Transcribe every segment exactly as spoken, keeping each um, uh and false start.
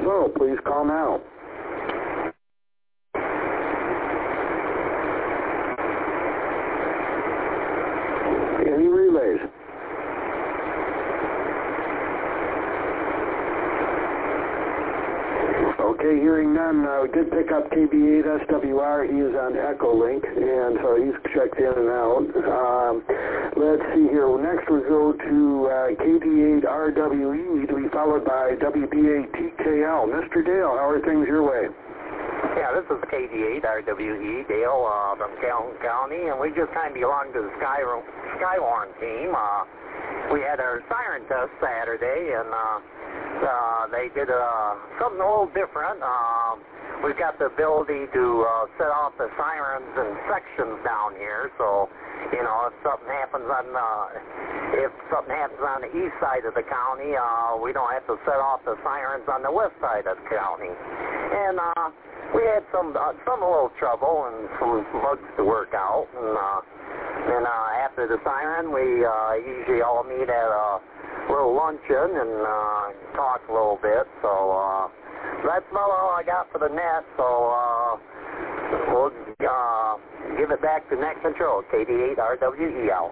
so, please call now. Any relays? Okay, hearing none. Uh, we did pick up K B eight S W R. He is on Echolink, and so he's checked in and out. Um, let's see here. Next we go to uh, K D eight R W E to be followed by W B A T K L. Mister Dale, how are things your way? Yeah, this is K D eight R W E, Dale uh, from Calhoun County, and we just kind of belong to the Sky Skywarn team. Uh, we had our siren test Saturday, and uh, uh, they did uh, something a little different. Uh, we've got the ability to uh, set off the sirens in sections down here, so you know if something happens on uh, if something happens on the east side of the county, uh, we don't have to set off the sirens on the west side of the county. And uh, we had some uh, some a little trouble and some bugs to work out, and uh, then uh, after the siren, we uh, usually all meet at a little luncheon and uh, talk a little bit. So uh, that's about all I got for the net. So uh, we'll uh, give it back to Net Control, K D eight R W E out.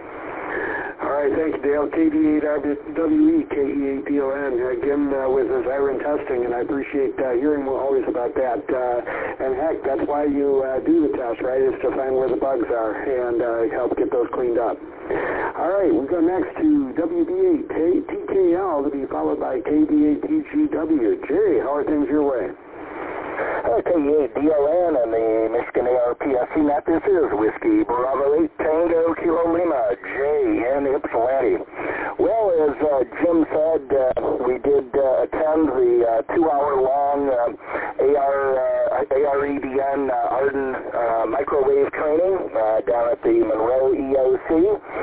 All right, thank you, Dale. K D eight R W E, K E eight D O N, again uh, with the siren testing, and I appreciate uh, hearing always about that. Uh, and heck, that's why you uh, do the test, right, is to find where the bugs are and uh, help get those cleaned up. All right, we go next to W B eight T K L to be followed by K D eight T G W. Jerry, how are things your way? Uh, K E eight D O N and the Michigan A R P S C net. This is Whiskey Bravo eight Tango Kilo Lima J in Ypsilanti. Well, as uh, Jim said, uh, we did uh, attend the uh, two-hour-long uh, A R, uh, A R E D N uh, Arden uh, microwave training uh, down at the Monroe E O C.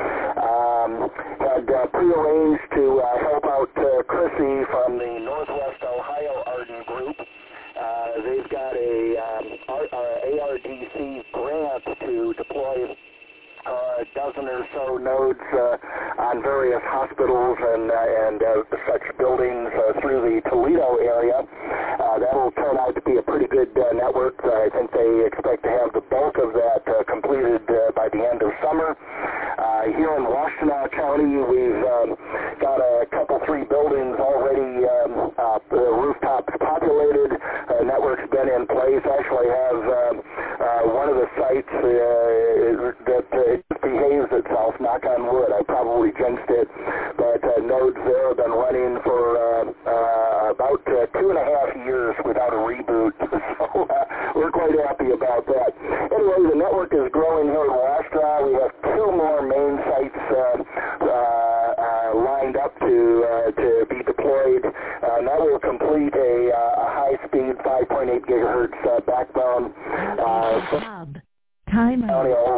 Um, had uh, prearranged to uh, help out uh, Chrissy from the Northwest Ohio Arden group. Uh, they've got a um, A R D C grant to deploy uh, a dozen or so nodes uh, on various hospitals and, uh, and uh, such buildings uh, through the Toledo area. Uh, that will turn out to be a pretty good uh, network. Uh, I think they expect to have the bulk of that uh, completed uh, by the end of summer. Uh, here in Washtenaw County, we've um, got a couple, three buildings already, um, uh, the rooftops populated. Uh, network's been in place. Actually have um, uh, one of the sites uh, that uh, behaves itself, knock on wood. I probably jinxed it, but uh, nodes there have been running for uh, uh, about uh, two and a half years without a reboot, so uh, we're quite happy about that. Anyway, the network is growing here in Washtenaw. We have two more main sites uh, uh, uh, lined up to uh, to be deployed, uh, and that will complete a, uh, a high-speed five point eight gigahertz uh, backbone. Uh, Time out.